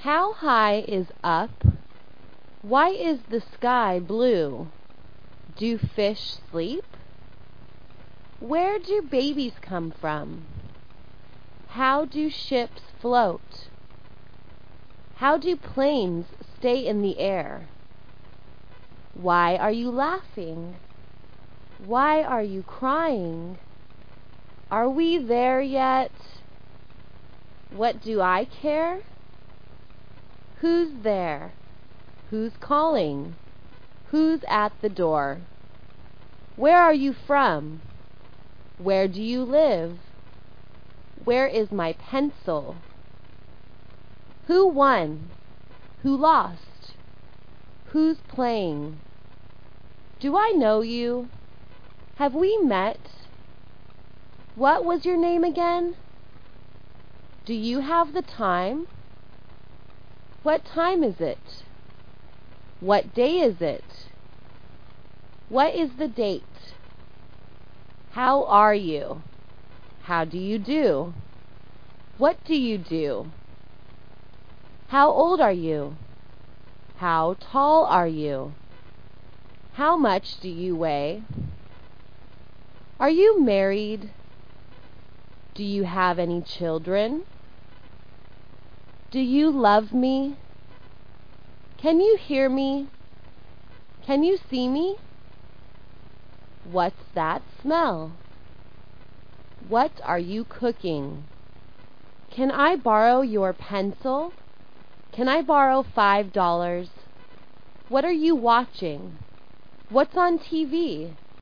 How high is up? Why is the sky blue? Do fish sleep? Where do babies come from? How do ships float? How do planes stay in the air? Why are you laughing? Why are you crying? Are we there yet? What do I care? Who's there? Who's calling? Who's at the door? Where are you from? Where do you live? Where is my pencil? Who won? Who lost? Who's playing? Do I know you? Have we met? What was your name again? Do you have the time? What time is it? What day is it? What is the date? How are you? How do you do? What do you do? How old are you? How tall are you? How much do you weigh? Are you married? Do you have any children? Do you love me? Can you hear me? Can you see me? What's that smell? What are you cooking? Can I borrow your pencil? Can I borrow $5? What are you watching? What's on TV?